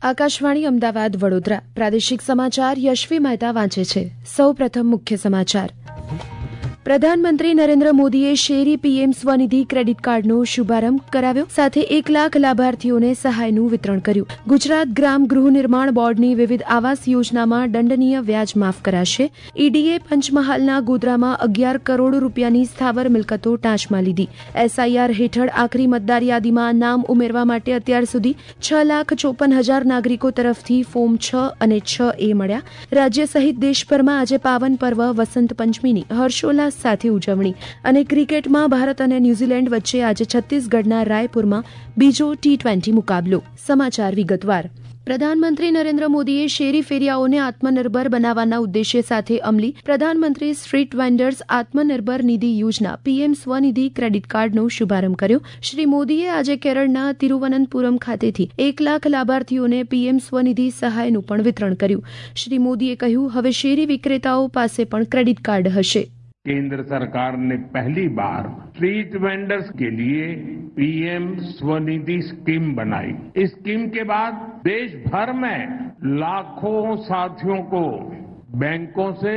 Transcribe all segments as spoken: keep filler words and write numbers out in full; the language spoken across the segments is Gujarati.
આકાશવાણી અમદાવાદ વડોદરા પ્રાદેશિક સમાચાર યશવી મહેતા વાંચે છે. સૌ પ્રથમ મુખ્ય સમાચાર. પ્રધાનમંત્રી નરેન્દ્ર મોદીએ શેરી પીએમ સ્વનિધિ ક્રેડિટ કાર્ડનો શુભારંભ કરાવ્યો. સાથે એક લાખ લાભાર્થીઓને સહાયનું વિતરણ કર્યું. ગુજરાત ગ્રામ ગૃહ નિર્માણ બોર્ડની વિવિધ આવાસ યોજનામાં દંડનીય વ્યાજ માફ કરાશે. ઈડીએ પંચમહાલના ગોધરામાં અગિયાર કરોડ રૂપિયાની સ્થાવર મિલકતો ટાંચમાં લીધી. એસઆઈઆર હેઠળ આખરી મતદાર યાદીમાં નામ ઉમેરવા માટે અત્યાર સુધી છ લાખ ચોપન હજાર નાગરિકો તરફથી ફોર્મ છ અને છ એ મળ્યા. રાજ્ય સહિત દેશભરમાં આજે પાવન પર્વ વસંત પંચમીની હર્ષોલ્લાસ સાથે ઉજવણી. અને ક્રિકેટમાં ભારત અને ન્યૂઝીલેન્ડ વચ્ચે આજે છત્તીસગઢના રાયપુરમાં બીજો ટી ટ્વેન્ટી મુકાબલો. સમાચાર વિગતવાર. પ્રધાનમંત્રી નરેન્દ્ર મોદીએ શેરી ફેરિયાઓને આત્મનિર્ભર બનાવવાના ઉદ્દેશ્ય સાથે અમલી પ્રધાનમંત્રી સ્ટ્રીટ વેન્ડર્સ આત્મનિર્ભર નિધિ યોજના પીએમ સ્વનિધિ ક્રેડિટ કાર્ડનો શુભારંભ કર્યો. શ્રી મોદીએ આજે કેરળના તિરુવનંતપુરમ ખાતેથી એક લાખ લાભાર્થીઓને પીએમ સ્વનિધિ સહાયનું પણ વિતરણ કર્યું. શ્રી મોદીએ કહ્યું, હવે શેરી વિક્રેતાઓ પાસે પણ ક્રેડિટ કાર્ડ હશે. केंद्र सरकार ने पहली बार स्ट्रीट वेंडर्स के लिए पीएम स्वनिधि स्कीम बनाई. इस स्कीम के बाद देश भर में लाखों साथियों को बैंकों से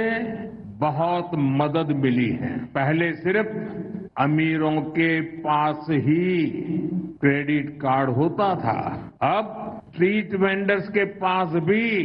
बहुत मदद मिली है. पहले सिर्फ अमीरों के पास ही क्रेडिट कार्ड होता था. अब स्ट्रीट वेंडर्स के पास भी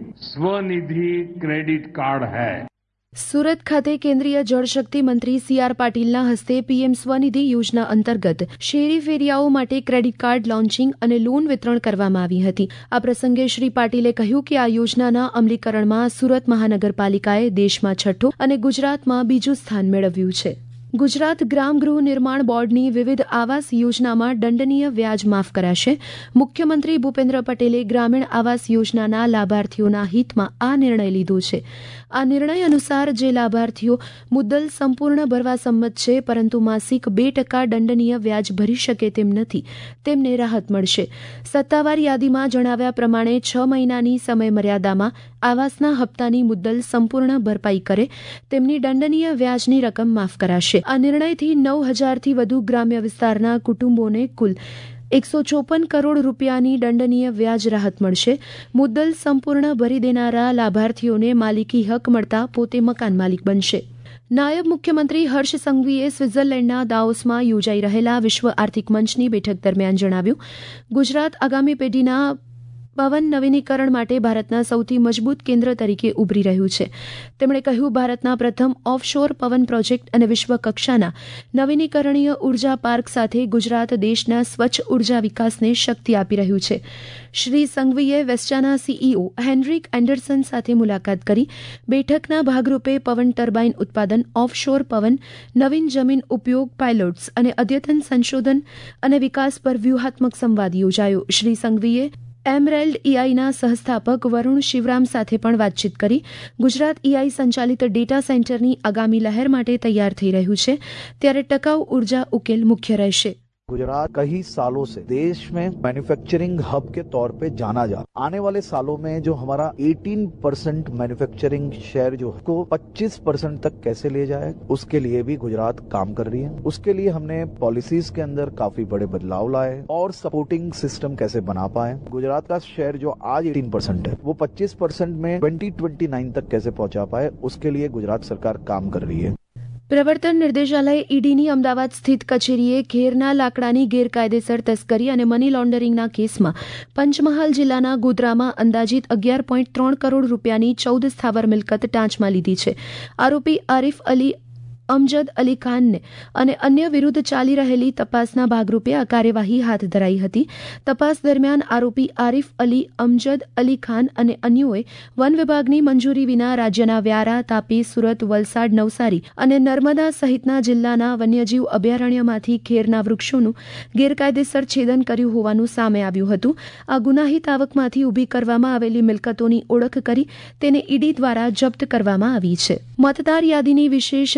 स्वनिधि क्रेडिट कार्ड है. સુરત ખાતે કેન્દ્રીય જળશક્તિ મંત્રી સી આર પાટીલના હસ્તે પીએમ સ્વનિધિ યોજના અંતર્ગત શેરી ફેરિયાઓ માટે ક્રેડિટ કાર્ડ લોન્ચિંગ અને લોન વિતરણ કરવામાં આવી હતી. આ પ્રસંગે શ્રી પાટીલે કહ્યું કે આ યોજનાના અમલીકરણમાં સુરત મહાનગરપાલિકાએ દેશમાં છઠ્ઠું અને ગુજરાતમાં બીજું સ્થાન મેળવ્યું છે. ગુજરાત ગ્રામ ગૃહ નિર્માણ બોર્ડની વિવિધ આવાસ યોજનામાં દંડનીય વ્યાજ માફ કરાશે. મુખ્યમંત્રી ભૂપેન્દ્ર પટેલે ગ્રામીણ આવાસ યોજનાના લાભાર્થીઓના હિતમાં આ નિર્ણય લીધો છે. આ નિર્ણય અનુસાર જે લાભાર્થીઓ મુદ્દલ સંપૂર્ણ ભરવા સંમત છે પરંતુ માસિક બે ટકા દંડનીય વ્યાજ ભરી શકે તેમ નથી, તેમને રાહત મળશે. સત્તાવાર યાદીમાં જણાવ્યા પ્રમાણે છ મહિનાની સમયમર્યાદામાં આવાસના હપ્તાની મુદ્દલ સંપૂર્ણ ભરપાઈ કરે તેમની દંડનીય વ્યાજની રકમ માફ કરાશે. આ નિર્ણયથી નવ હજારથી વધુ ગ્રામ્ય વિસ્તારના કુટુંબોને કુલ એકસો ચોપન કરોડ રૂપિયાની દંડનીય વ્યાજ રાહત મળશે. મુદ્દલ સંપૂર્ણ ભરી દેનારા લાભાર્થીઓને માલિકી હક મળતા પોતે મકાન માલિક બનશે. નાયબ મુખ્યમંત્રી હર્ષ સંઘવીએ સ્વિટ્ઝરલેન્ડના દાવોસમાં યોજાઈ રહેલા વિશ્વ આર્થિક મંચની બેઠક દરમિયાન જણાવ્યું, ગુજરાત આગામી પેઢીના પવન નવીનીકરણ માટે ભારતના સૌથી મજબૂત કેન્દ્ર તરીકે ઉભરી રહ્યું છે. તેમણે કહ્યું, ભારતના પ્રથમ ઓફશોર પવન પ્રોજેક્ટ અને વિશ્વકક્ષાના નવીનીકરણીય ઉર્જા પાર્ક સાથે ગુજરાત દેશના સ્વચ્છ ઉર્જા વિકાસને શક્તિ આપી રહ્યું છે. શ્રી સંઘવીએ વેસ્ટાના સીઈઓ હેનરિક એન્ડરસન સાથે મુલાકાત કરી બેઠકના ભાગરૂપે પવન ટર્બાઇન ઉત્પાદન, ઓફશોર પવન, નવીન જમીન ઉપયોગ પાયલોટ્સ અને અદ્યતન સંશોધન અને વિકાસ પર વ્યૂહાત્મક સંવાદ યોજાયો. શ્રી સંઘવીએ એમરેલ્ડ ઈઆઈના સહસ્થાપક વરુણ શિવરામ સાથે પણ વાતચીત કરી. ગુજરાત ઈઆઈ સંચાલિત ડેટા સેન્ટરની આગામી લહેર માટે તૈયાર થઈ રહ્યું છે, ત્યારે ટકાઉ ઉર્જા ઉકેલ મુખ્ય રહેશે. गुजरात कई सालों से देश में मैन्युफैक्चरिंग हब के तौर पे जाना जा रहा है. आने वाले सालों में जो हमारा अठारह परसेंट मैन्युफैक्चरिंग शेयर जो को पच्चीस परसेंट तक कैसे ले जाए, उसके लिए भी गुजरात काम कर रही है. उसके लिए हमने पॉलिसीज के अंदर काफी बड़े बदलाव लाए और सपोर्टिंग सिस्टम कैसे बना पाए. गुजरात का शेयर जो आज अठारह परसेंट है वो पच्चीस परसेंट में ट्वेंटी ट्वेंटी नाइन तक कैसे पहुंचा पाए, उसके लिए गुजरात सरकार काम कर रही है. પ્રવર્તન નિર્દેશાલય ઈડીની અમદાવાદ સ્થિત કચેરીએ ઘેરના લાકડાની ગેરકાયદેસર તસ્કરી અને મની લોન્ડરિંગના કેસમાં પંચમહાલ જિલ્લાના ગોધરામાં અંદાજિત અગિયાર પોઈન્ટ ત્રણ કરોડ રૂપિયાની ચૌદ સ્થાવર મિલકત ટાંચમાં લીધી છે. આરોપી આરિફ અલી અમજદ અલી ખાનને અને અન્ય વિરુદ્ધ ચાલી રહેલી તપાસના ભાગરૂપે આ કાર્યવાહી હાથ ધરાઈ હતી. તપાસ દરમિયાન આરોપી આરિફ અલી અમજદ અલી ખાન અને અન્યોએ વન વિભાગની મંજૂરી વિના રાજ્યના વ્યારા, તાપી, સુરત, વલસાડ, નવસારી અને નર્મદા સહિતના જિલ્લાના વન્યજીવ અભયારણ્યમાંથી ખેરના વૃક્ષોનું ગેરકાયદેસર છેદન કર્યું હોવાનું સામે આવ્યું હતું. આ ગુનાહિત આવકમાંથી ઊભી કરવામાં આવેલી મિલકતોની ઓળખ કરી તેને ઈડી દ્વારા જપ્ત કરવામાં આવી છે. મતદાર યાદીની વિશેષ સઘન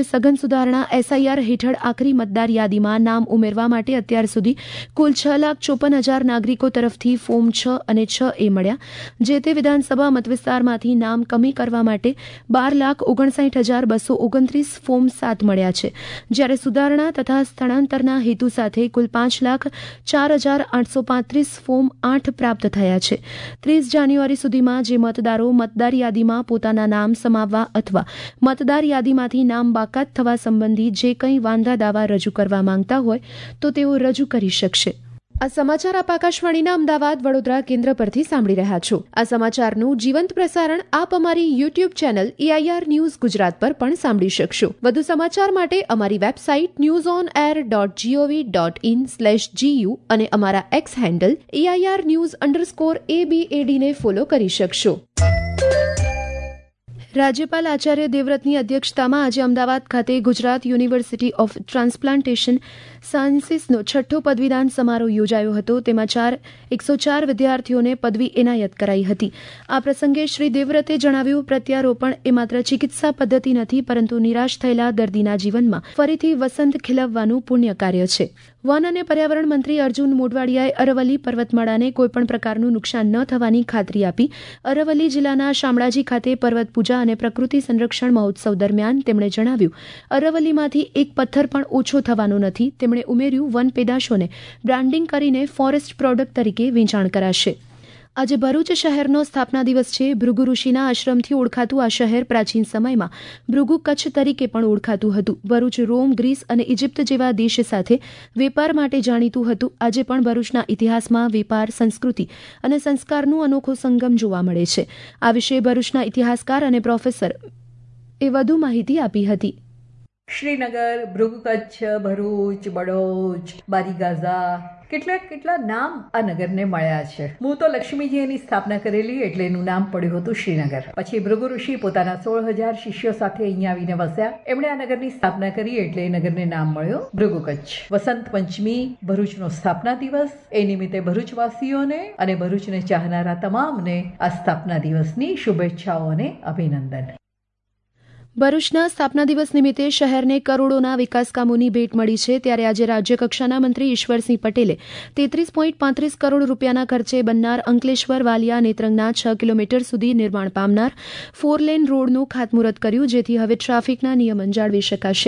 સુધારણા એસઆઈઆર હેઠળ આખરી મતદાર યાદીમાં નામ ઉમેરવા માટે અત્યાર સુધી કુલ છ લાખ ચોપન હજાર નાગરિકો તરફથી ફોર્મ છ અને છ એ મળ્યા. જે તે વિધાનસભા મતવિસ્તારમાંથી નામ કમી કરવા માટે બાર લાખ ઓગણસાઠ હજાર બસો ઓગણત્રીસ ફોર્મ સાત મળ્યા છે, જ્યારે સુધારણા તથા સ્થળાંતરના હેતુ સાથે કુલ પાંચ લાખ ચાર હજાર આઠસો પાંત્રીસ ફોર્મ આઠ પ્રાપ્ત થયા છે. ત્રીસ જાન્યુઆરી સુધીમાં જે મતદારો મતદાર યાદીમાં પોતાના નામ સમાવવા અથવા મતદાર યાદીમાંથી નામ બાકાત થવા સંબંધી જે કંઈ વાંધા દાવા રજૂ કરવા માંગતા હોય તો તેઓ રજૂ કરી શકશે. આ સમાચાર આપ આકાશવાણીના અમદાવાદ વડોદરા કેન્દ્ર પરથી સાંભળી રહ્યા છો. આ સમાચારનું જીવંત પ્રસારણ આપ અમારી YouTube channel AIR news Gujarat પર પણ સાંભળી શકશો. વધુ સમાચાર માટે અમારી website news on air dot gov dot in slash GU અને અમારા X handle AIR news underscore એબીએડીને ફોલો કરી શકશો. રાજ્યપાલ આચાર્ય દેવવ્રતની અધ્યક્ષતામાં આજે અમદાવાદ ખાતે ગુજરાત યુનિવર્સિટી ઓફ ટ્રાન્સપ્લાન્ટેશન સાયન્સીસનો છઠ્ઠો પદવીદાન સમારોહ યોજાયો હતો. તેમાં ચાર એકસો ચાર વિદ્યાર્થીઓને પદવી એનાયત કરાઈ હતી. આ પ્રસંગે શ્રી દેવવ્રતે જણાવ્યું, પ્રત્યારોપણ એ માત્ર ચિકિત્સા પદ્ધતિ નથી, પરંતુ નિરાશ થયેલા દર્દીના જીવનમાં ફરીથી વસંત ખીલવવાનું પુણ્ય કાર્ય છે. વન અને પર્યાવરણ મંત્રી અર્જુન મોઢવાડિયાએ અરવલ્લી પર્વતમાળાને કોઈપણ પ્રકારનું નુકસાન ન થવાની ખાતરી આપી. અરવલ્લી જિલ્લાના શામળાજી ખાતે પર્વત પૂજા અને પ્રકૃતિ સંરક્ષણ મહોત્સવ દરમિયાન તેમણે જણાવ્યું, અરવલ્લીમાંથી એક પથ્થર પણ ઓછો થવાનો નથી. તેમણે ઉમેર્યું, વન પેદાશોને બ્રાન્ડિંગ કરીને ફોરેસ્ટ પ્રોડક્ટ તરીકે વેચાણ કરાશે. આજે ભરૂચ શહેરનો સ્થાપના દિવસ છે. ભૃગુ ઋષિના આશ્રમથી ઓળખાતું આ શહેર પ્રાચીન સમયમાં ભૃગુ કચ્છ તરીકે પણ ઓળખાતું હતું. ભરૂચ રોમ, ગ્રીસ અને ઇજિપ્ત જેવા દેશ સાથે વેપાર માટે જાણીતું હતું. આજે પણ ભરૂચના ઇતિહાસમાં વેપાર, સંસ્કૃતિ અને સંસ્કારનું અનોખો સંગમ જોવા મળે છે. આ વિશે ભરૂચના ઇતિહાસકાર અને પ્રોફેસર એ વધુ માહિતી આપી હતી. શ્રીનગર, ભૃગુ કચ્છ, ભરૂચ, બડોચ, બારીગાઝા, કેટલા કેટલા નામ આ નગરને મળ્યા છે. હું તો લક્ષ્મીજી એની સ્થાપના કરેલી એટલે એનું નામ પડ્યું હતું શ્રીનગર. પછી ભૃગુ ઋષિ પોતાના સોળ હજાર શિષ્યો સાથે અહીંયા આવીને વસ્યા. એમણે આ નગરની સ્થાપના કરી એટલે એ નગરને નામ મળ્યું ભૃગુ કચ્છ. વસંત પંચમી ભરૂચનો સ્થાપના દિવસ. એ નિમિત્તે ભરૂચવાસીઓને અને ભરૂચને ચાહનારા તમામને આ સ્થાપના દિવસની શુભેચ્છાઓ અને અભિનંદન. ભરૂચના સ્થાપના દિવસ નિમિત્તે શહેરને કરોડોના વિકાસ કામોની ભેટ મળી છે. ત્યારે આજે રાજ્યકક્ષાના મંત્રી ઈશ્વરસિંહ પટેલે તેત્રીસ પોઈન્ટ પાંત્રીસ કરોડ રૂપિયાના ખર્ચે બનનાર અંકલેશ્વર વાલિયા નેત્રંગના છ કિલોમીટર સુધી નિર્માણ પામનાર ફોરલેન રોડનું ખાતમુહૂર્ત કર્યું, જેથી હવે ટ્રાફિકના નિયમન જાળવી શકાશે.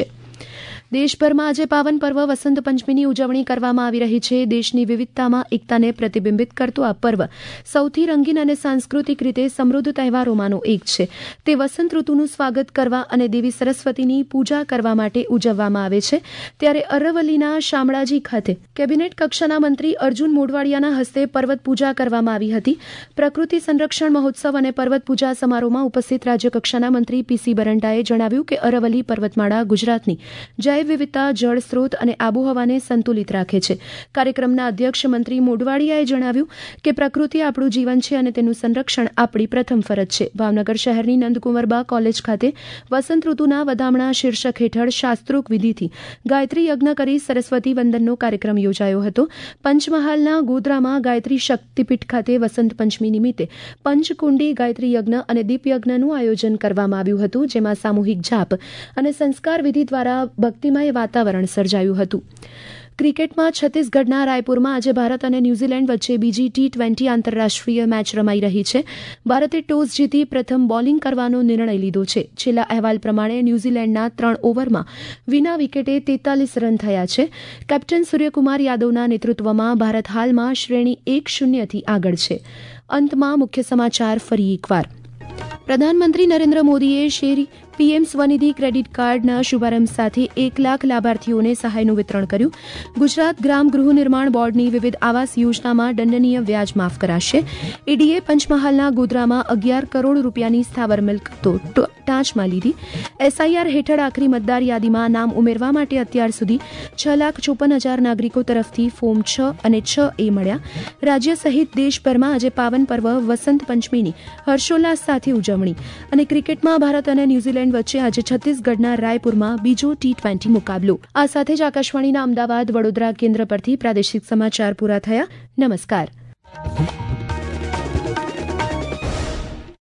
દેશભરમાં આજે પાવન પર્વ વસંત પંચમીની ઉજવણી કરવામાં આવી રહી છે. દેશની વિવિધતામાં એકતાને પ્રતિબિંબિત કરતું આ પર્વ સૌથી રંગીન અને સાંસ્કૃતિક રીતે સમૃદ્ધ તહેવારોમાંનો એક છે. તે વસંત ઋતુનું સ્વાગત કરવા અને દેવી સરસ્વતીની પૂજા કરવા માટે ઉજવવામાં આવે છે. ત્યારે અરવલ્લીના શામળાજી ખાતે કેબિનેટ કક્ષાના મંત્રી અર્જુન મોઢવાડિયાના હસ્તે પર્વત પૂજા કરવામાં આવી હતી. પ્રકૃતિ સંરક્ષણ મહોત્સવ અને પર્વત પૂજા સમારોહમાં ઉપસ્થિત રાજ્યકક્ષાના મંત્રી પીસી બરંડાએ જણાવ્યું કે અરવલ્લી પર્વતમાળા ગુજરાતની જૈવ વિવિધતા, જળ સ્ત્રોત અને આબોહવાને સંતુલિત રાખે છે. કાર્યક્રમના અધ્યક્ષ મંત્રી મોઢવાડિયાએ જણાવ્યું કે પ્રકૃતિ આપણું જીવન છે અને તેનું સંરક્ષણ આપણી પ્રથમ ફરજ છે. ભાવનગર શહેરની નંદકુંવરબા કોલેજ ખાતે વસંત ઋતુના વધામણા શીર્ષક હેઠળ શાસ્ત્રોક્ત વિધિથી ગાયત્રી યજ્ઞ કરી સરસ્વતી વંદનનો કાર્યક્રમ યોજાયો હતો. પંચમહાલના ગોધરામાં ગાયત્રી શક્તિપીઠ ખાતે વસંત પંચમી નિમિત્તે પંચકુંડી ગાયત્રી યજ્ઞ અને દીપયજ્ઞનું આયોજન કરવામાં આવ્યું હતું, જેમાં સામૂહિક જાપ અને સંસ્કાર વિધિ દ્વારા ભક્તિમય વાતાવરણ સર્જાયું હતું. ક્રિકેટમાં છત્તીસગઢના રાયપુરમાં આજે ભારત અને ન્યૂઝીલેન્ડ વચ્ચે બીજી ટી ટ્વેન્ટી આંતરરાષ્ટ્રીય મેચ રમાઈ રહી છે. ભારતે ટોસ જીતી પ્રથમ બોલિંગ કરવાનો નિર્ણય લીધો છે. છેલ્લા અહેવાલ પ્રમાણે ન્યૂઝીલેન્ડના ત્રણ ઓવરમાં વિના વિકેટે તેતાલીસ રન થયા છે. કેપ્ટન સૂર્યકુમાર યાદવના નેતૃત્વમાં ભારત હાલમાં શ્રેણી એક શૂન્યથી આગળ છે. અંતમાં મુખ્ય સમાચાર ફરી એકવાર. પ્રધાનમંત્રી નરેન્દ્ર મોદીએ શેરી પીએમ સ્વનિધિ ક્રેડિટ કાર્ડના શુભારંભ સાથે એક લાખ લાભાર્થીઓને સહાયનું વિતરણ કર્યું. ગુજરાત ગ્રામ ગૃહ નિર્માણ બોર્ડની વિવિધ આવાસ યોજનામાં દંડનીય વ્યાજ માફ કરાશે. ઈડીએ પંચમહાલના ગોધરામાં અગિયાર કરોડ રૂપિયાની સ્થાવર મિલકતો ટાંચમાં લીધી. એસઆઈઆર હેઠળ આખરી મતદાર યાદીમાં નામ ઉમેરવા માટે અત્યાર સુધી છ લાખ ચોપન હજાર નાગરિકો તરફથી ફોર્મ છ અને છ એ મળ્યા. રાજ્ય સહિત દેશભરમાં આજે પાવન પર્વ વસંત પંચમીની હર્ષોલ્લાસ સાથે ઉજવણી. અને ક્રિકેટમાં ભારત અને ન્યૂઝીલેન્ડ વચ્ચે આજે છત્તીસગઢના રાયપુરમાં બીજો ટી ટ્વેન્ટી મુકાબલો. આ સાથે જ આકાશવાણીના અમદાવાદ વડોદરા કેન્દ્ર પરથી પ્રાદેશિક સમાચાર પૂરા થયા. નમસ્કાર.